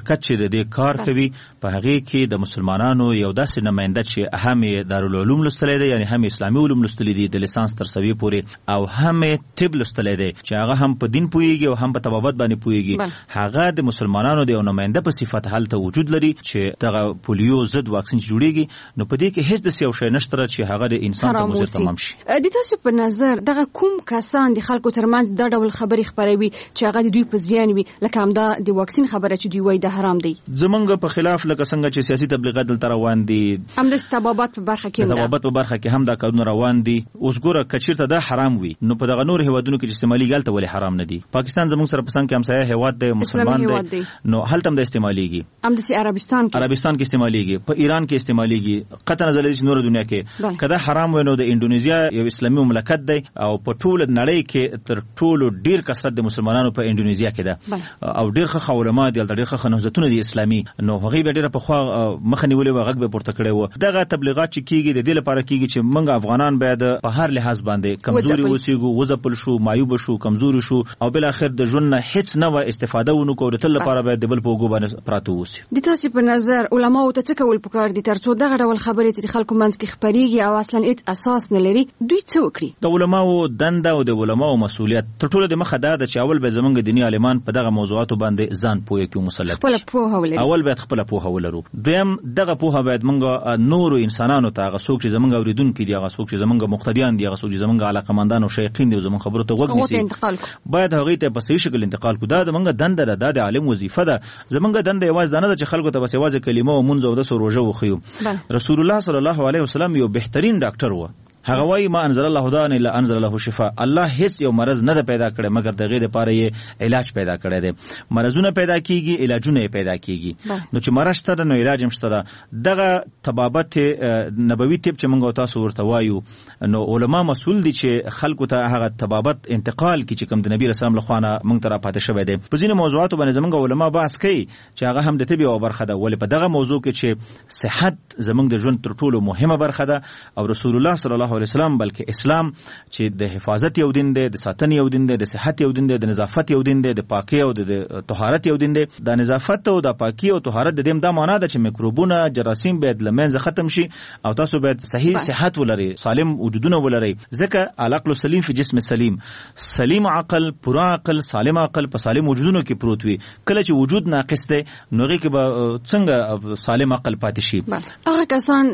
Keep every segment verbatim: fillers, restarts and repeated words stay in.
مملکت چې د کار کوي په هغه کې د مسلمانانو یو داسې نماینده چې هم دارالعلوم لستلې دي، یعنی هم اسلامي علوم لستلې دي د لیسانس تر سوي پورې، او هم طب لستلې دي چې هغه هم په دین پويږي او هم په طبابت باندې پويږي. هغه د مسلمانانو د نماینده په صفت حالت وجود لري چې دغه پولیو ضد واکسین جوړیږي. نو په دې کې هیڅ د سیو شی نشته چې هغه د انسان ته مزر تمام شي. د تاسو په نظر دغه کوم کسان د خلکو ترمنځ د ډول خبري خبروي چې هغه د دوی په زیان وي، لکه همدا د واکسین خبره چې دوی وایي د حرام دی؟ زمونږ په خلاف لکه څنګه چې سیاسي تبلیغات دلته روان دي، هم د طبابت په برخه کې د طبابت په برخه کې هم دا کارونه روان دي. اوس ګوره کچیرته دا حرام وي نو په دغه نور هیوادونو کې استعمالي ګالته ولې حرام نه دي؟ پاکستان زموږ سره پسند کې همسایه هیواد دی، مسلمان دی، نو هلته هم د استعماليږي، هم د عربستان کې عربستان کې استعماليږي، په ایران کې استعماليږي، قطع نظر چې نور دنیا کې کدا حرام ونه د انډونیزیا یو اسلامي مملکت دی او په ټول نړۍ کې تر ټولو ډیر کثرت د مسلمانانو په انډونیزیا کې ده او ډیر ښه علماء دي، ډیر ښه نهضتونه دي اسلامي. نو هغه به ډیره په خوا مخه نیولې و، غږ به پورته کړي و. دغه تبلیغات چې کیږي د دې لپاره کیږي چې موږ افغانان باید په هر لحاظ باندې کمزوري اوسېږو، وځپل شو، مایوب شو، کمزوري شو او بل اخر د ژوند نه هیڅ نه و استفاده ونه کوو. تل لپاره باید د بل په وګو باندې پراته اوسي. د تاسو په نظر علماء ته څه کول پکار دي ترڅو دغه ډول خبرې چې خلکو منځ کې خبريږي او اصلا هیڅ اساس نه لري، دوی څه وکړي؟ د علماو دنده او د علماو مسؤلیت تر ټولو د مخه ده چې اول به زمونږ دیني عالمان په دغه موضوعاتو باندې ځان پوهه کوي، مسلط خپل پوهه ولري. اول باید خپل پوهه ولرو، دویم دغه پوهه باید موږ نور انسانانو ته هغه څوک چې زمونږ اوریدونکو دي، هغه څوک چې زمونږ مقتدیان دي، هغه څوک چې زمونږ علاقمندان او شیخین دي، زمونږ خبرو ته غوږ نیسي، باید هغه ته په صحیح شکل انتقال کو. دا د موږ دنده ده، د عالم وظیفه ده. زمونږ دنده یوازې دنه ده چې خلکو ته بس یوازې کلمه او منځ او د سروجه وخیو. رسول الله صلی الله علیه وسلم یو بهترین ډاکټر و. هغه وایي ما انزل الله داء الا انزل له شفاء. الله هیڅ یو مرض نه پیدا کړي مګر دغه لپاره یې علاج پیدا کړی دی. مرزونه پیدا کیږي، علاجونه پیدا کیږي. نو چې مرض شته نو علاج هم شته. دغه طبابت نبوي طب چې موږ تاسو ورته وایو، نو علما مسؤل دي چې خلکو ته هغه طبابت انتقال کی چې کوم د نبی رسول الله خوانه موږ ته را پاتې شوی دی. په ځینې موضوعاتو باندې زموږ علما بحث کوي چې هغه هم د طب یو برخه ده، ولې په دغه موضوع کې چې صحت زموږ د ژوند تر ټولو مهمه برخه ده او رسول الله صلی الله علیه وسلم بلکې اسلام چې د حفاظت یو دین دی، د ساتنې یو دین دی، د صحت یو دین دی، د نظافت یو دین دی، د پاکي او د طهارت یو دین دی. د نظافت او د پاکي او طهارت د دې دا معنا ده چې میکروبونه، جراثیم باید لمنځه ختم شي او تاسو باید صحیح صحت ولرئ، سالم وجودونه ولرئ. ځکه العقل سلیم فی جسم سلیم، سلیم عقل، پورا عقل، سالم عقل په سالم وجودونو کې پروت وي. کله چې وجود ناقص دی نو هغه کې به څنګه سالم عقل پاتې شي؟ هغه کسان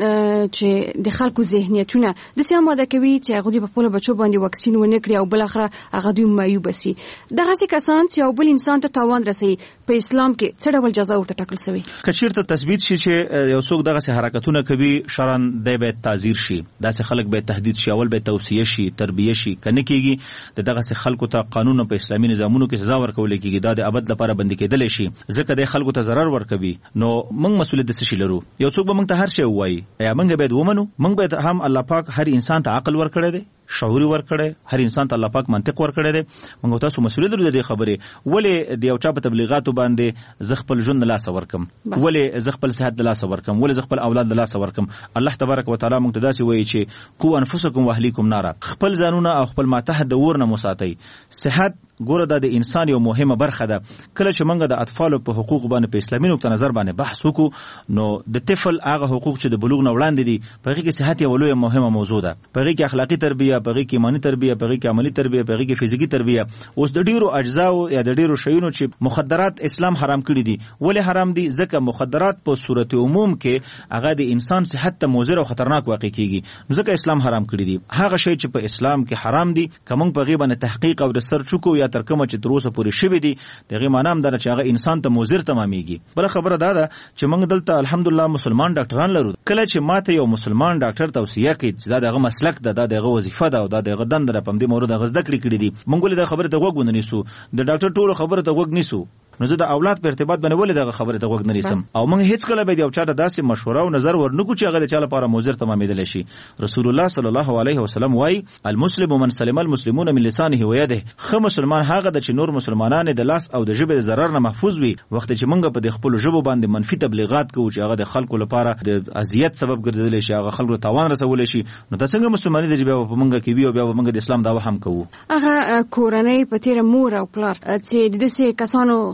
چې د خلکو ذهنیتونه د سیمه کوي چې هغه په خپل بچو باندې واکسین ونه کړي او بل اخره هغه دوی مایوب شي، دغه څه کسان چې یو بل انسان ته تاوان رسوي، په اسلام کې څه ډول جزا ورته ټاکل شوی؟ کچیرته تثبیت شي چې یو څوک دغه څه حرکتونه کوي شرعاً د به تعزیر شي، داسې خلک به تهدید شي، اول به توصیه شي، تربیه شي، کنه کیږي دغه څه خلکو ته قانون په اسلامي نظامونو کې سزا ورکول کیږي، دا د ابد لپاره بند کېدل شي، ځکه د خلکو ته ضرر ورکوي. نو موږ مسؤلیت د څه شي لرو؟ یو څوک به موږ ته هر شی وایي، یا موږ باید ومنو؟ موږ باید هم الله پاک هر انسان ته عقل ورکړي دی، شعور ورکړي، هر انسان ته الله پاک منطق ورکړي دی. موږ تاسو مسؤلیت لرو د دې خبرې، ولې د یو چا په تبلیغاتو باندې ز خپل ژوند لاس ورکم، ولې ز خپل صحت لاس ورکم، ولې ز خپل اولاد لاس ورکم؟ الله تبارک وتعالى موږ ته داسې وایي چې قو انفسکم واهلیکم نارا، خپل ځانونه او خپل ماته د ور نه مساتئ. صحت ګوره دا د انسان یو مهمه برخه ده. کله چې موږ د اطفالو په حقوق باندې په اسلامي نقطه نظر باندې بحث وکړو نو د طفل هغه حقوق چې د بلوغ نه وړاندې دي په هغه کې صحت یو لویه مهمه موضوع ده، په هغه کې اخلاقی تربیه، په هغه کې ایمانی تربیه، په هغه کې عملی تربیه، په هغه کې فزیکی تربیه. اوس د ډیرو اجزاو یا د ډیرو شیونو چې مخدرات اسلام حرام کړی دي، ولې حرام دي؟ ځکه مخدرات په صورت عموم کې هغه د انسان صحت ته مضر او خطرناک واقع کیږي، نو ځکه اسلام حرام کړی دي. هغه شی چې په اسلام کې حرام دي کوم په غیبه نه تحقیق او ریسرچ کو یا تر کومه چې تروسه پوری شوی دي، دغه معنی هم دا چې هغه انسان ته مضر تمامېږي. بل خبره دا ده چې موږ دلته الحمدلله مسلمان ډاکټران لرو. کله چې ماته یو مسلمان ډاکټر توصیه کوي چې دا دغه مسلک ده، دا دغه وظیفه ده او دا دغه دنده په دې مورد غزده کړی کړی دي، موږ ولې دا خبره ته وګ ونه نیسو؟ د ډاکټر ټولو خبره ته وګ نیسو، نو زه د اولاد په ارتباط باندې ولې دغه خبره ته وګ نه نیسم؟ او موږ هیڅ کله به یو چا ته داسې مشوره او نظر ورنکو چې هغه د چا لپاره مضر تمامېدل شي. رسول الله صلی الله علیه وسلم وایي المسلم من سلم المسلمون من لسانه و یده، خو مسلمان هغه د چې نور مسلمانان د لاس او د ژبې د ضرر نه محفوظ وي. وخت چې موږ په د خپل ژبه باندې منفي تبلیغات کوو چې هغه د خلکو لپاره د اذیت سبب ګرځیدل شي، هغه خلکو تاوان رسول شي، نو دا څنګه مسلمانۍ د ژبه په موږ کې وي او بیا موږ د اسلام دعوه هم کوو؟ هغه کورنۍ په تیر مور او پلار چې د دې کسانو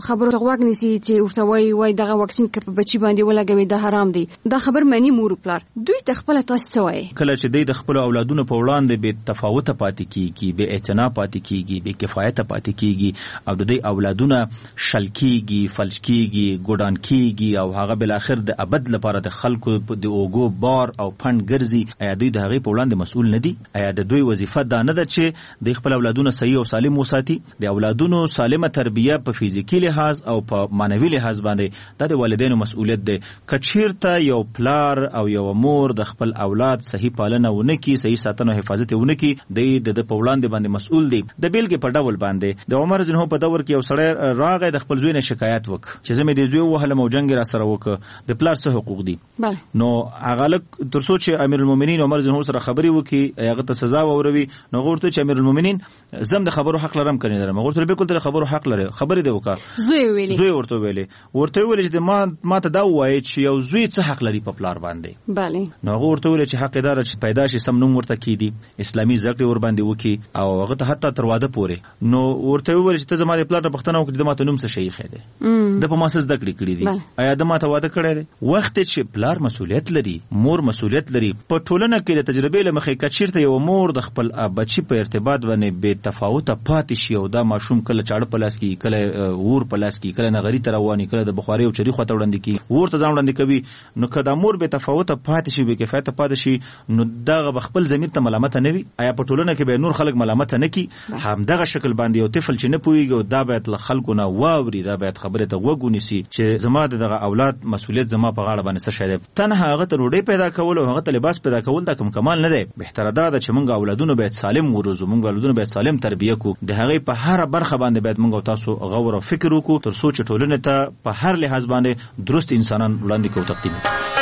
خبرو غوږ نیسي چې ورته وایي وای دغه واکسین په بچی باندې ولګوي د حرام دی دا خبر مانی مور پلار دوی ته خپل تاسو وایي کله چې دوی د خپل اولادونو په وړاندې به تفاوت پاتې کیږي به اعتنا پاتې کیږي به کفایت پاتې کیږي او د دوی اولادونه شل کیږي فلج کیږي ګډان کیږي او هغه بل اخر د ابد لپاره د خلکو د اوګو بار او فند ګرځي ایا دوی د هغه په وړاندې مسؤل نه دي ایا د دوی وظیفه دا نه ده چې د خپل اولادونو صحیح او سالم وساتي د اولادونو سالمه تربیه په فزیکی لحاظ او په معنوي لحاظ باندې د والدینو مسؤلیت ده کچیرته یو پلار او یو مور د خپل اولاد صحیح پالنه ونکي صحیح ساتنه او حفاظت ونکي د د په وړاندې باندې مسؤل دي د بیلګې په ډول باندې د عمر جنو په دور کې یو سړی راغی د خپل زوی نه شکایت وک چې زمې د زوی وهله موجنګ را سره وک د پلار څه حقوق دي نو هغه لک ترڅو چې امیر المؤمنین عمر جنو سره خبري وکي هغه ته سزا ووروي نو غوړته چې امیر المؤمنین زم د خبرو حق لرم کني درم غوړته به کول تر خبرو حق لري خبري دی وکا زوی ویلي زوی ورته ویلي ورته ویل چې ما ما ته دا وایي چې یو زوی څه حق لري په پلار باندې bale نو ورته ویل چې حق دار چې پیدا شي سم نوم ورته کیدی اسلامي زکه ور باندې وکي او هغه ته حتی تر واده پورې نو ورته ویل چې ته زما د پلار نه پښتنه وکړې د ما ته نوم څه شي خېده د په ماسس د کړی کړی دي آیا د ما ته واده کړی دی وخت چې پلار مسؤلیت لري مور مسؤلیت لري په ټولنه کې د تجربې لمخې کچیرته یو مور د خپل بچی په ارتباط باندې بے تفاوت پاتې شي او دا ماشوم کله چاړه پلاس کی کله ور پلاس کی کله نغری تروانی کله د بخاری او چری خواته وړاندې کی ورته ځان وړاندې کوي نو کدا مور بے تفاوت پاتې شي بے کفایت پاتې شي نو دا خپل ضمیر ته ملامت نه وي آیا په ټولنه کې به نور خلک ملامت نه کی هم دغه شکل باندې یو طفل چې نه پويږي دا باید له خلکو نه واوري دا باید خبره ته وګونیسي چې زما دغه اولاد مسؤلیت زما په غاړه باندې څه شي دی تنها هغه ته روډي پیدا کول او هغه ته لباس پیدا کول دا کوم کمال نه دی بهتره ده چې موږ اولادونو باید سالم وروزو موږ اولادونو باید سالم تربیه کو د هغه په هر برخه باندې باید موږ تاسو غور او فکر وکړو تر څو چې ټولنه ته په هر لحاظ باندې درست انسانان وړاندې کوو تقدیم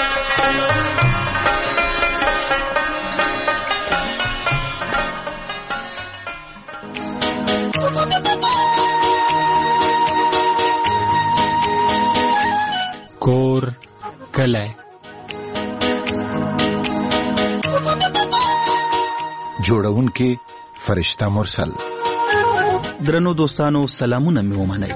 کور کله جوړونکې فرشتہ مرسل درنو دوستانو سلامونه مې ومنئ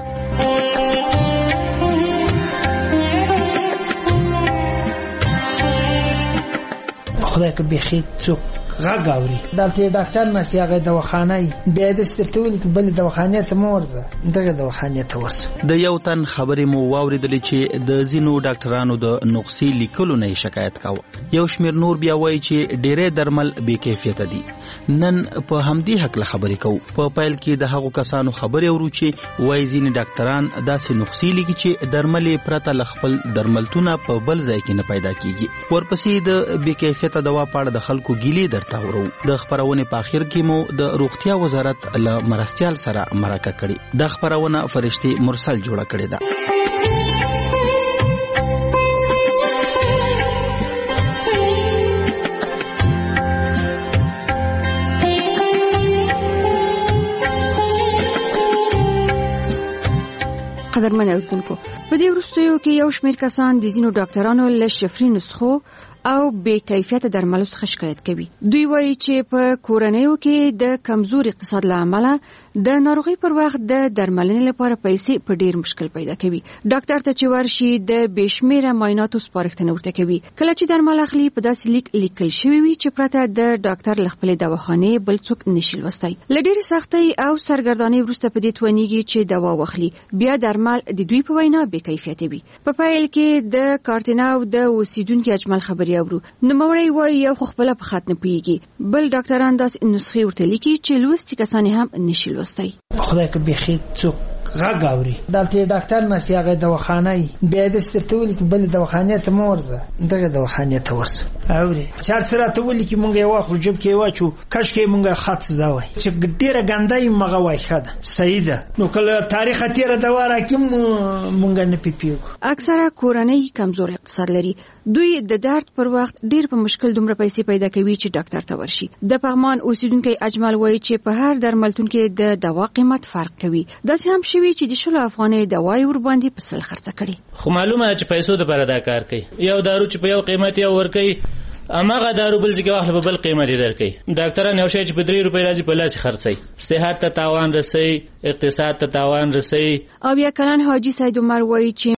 خدای که بخیر څوک غږ اوري دلته ډاکټر نشي هغه دواخانه بیا د سترتول کې بل دواخانه ته مورځه دغه دواخانه ته ورسه د یو تن خبرې مو واوریدلې چې د زینو ډاکټرانو د نقصې لیکلو نه شکایت کاوه یو شمیر نور بیا وایي چې ډېرې درمل بې کیفیت دي نن په همدې حق له خبرې کوو په پایل کې د هغو کسانو خبرې اورو چې وایي ځینې ډاکټران داسې نقصې لیکي چې درملې پرته له خپل درملتونه په بل ځای کې نه پیدا کیږي ورپسې د بې کیفیته دوا په اړه د خلکو ګیلې تاورو د خبرونه په اخر کې مو د روغتیا وزارت له مرستيال سره مرکه کړي د خبرونه فرشتي مرسل جوړه کړي ده قدرمن اوریدونکو په دې وروستیو کې یو شمېر کسان د ځینو ډاکټرانو له شفري نسخو او بے کیفیت درملو څخه شکایت کوي دوی وایي چې په کورنیو کې د کمزور اقتصاد لامل د ناروغي پر وخت د درملنې لپاره پیسې په ډیر مشکل پیدا کوي ډاکټر ته چې ورشي د بشمیره معایناتو سپارښتنه ورته کوي کله چې درمل اخلي په داسې لیک لیکل شوی وي چې پرته د ډاکټر لخپل دواخانه بل څوک نشي لوستای لډيري سختي او سرګردانۍ وروسته په دې توانیږي چې دوا واخلي بیا درمل د دوی په وینا بے کیفیت وي په پایل کې د کارتیناو د اوسیدونکو اجمل خبري اورو نو مړی وای یو خپل په خاطر پیږي بل ډاکټران داس نسخې ورته لیکي چې لوستي کسان هم نشي لوستای خدای که بخیر څوک غږ اوري دلته ډاکټر نشي هغه دواخانه بیا د سترتول کې بل دواخانه ته مورځه دغه دواخانه ته ورسه اوري چار سره ته ولي کې مونږ یو خو جب کې واچو کښ کې مونږه خاص دا وای چې ډیره ګندای مغه وای خده صحیح ده نو کله تاریخ تیر دا واره کې مونږ نه پیپیو اکثره کورنۍ کمزور اقتصاد لري دوی د درد پر وخت ډیر په مشکل دومره پیسې پیدا کوي چې ډاکټر ته ورشي د پغمان اوسیدونکو اجمل وایي چې په هر درملتون کې د دوا قیمت فرق کوي داسې هم شوی چې د شل افغانۍ دوايي ور باندې په سل خرڅ کړي خو معلومه چې پیسو د پر ادا کار کوي یو دارو چې په یو قیمت یو ور کوي اماغه دارو بل ځکه واخله په بل قیمت درکې ډاکټران یو شی چې په درې روپۍ راځي په لاس خرڅي صحت ته تاوان رسي اقتصاد ته تاوان رسي. او بیا کلان حاجی سید عمر وایي چې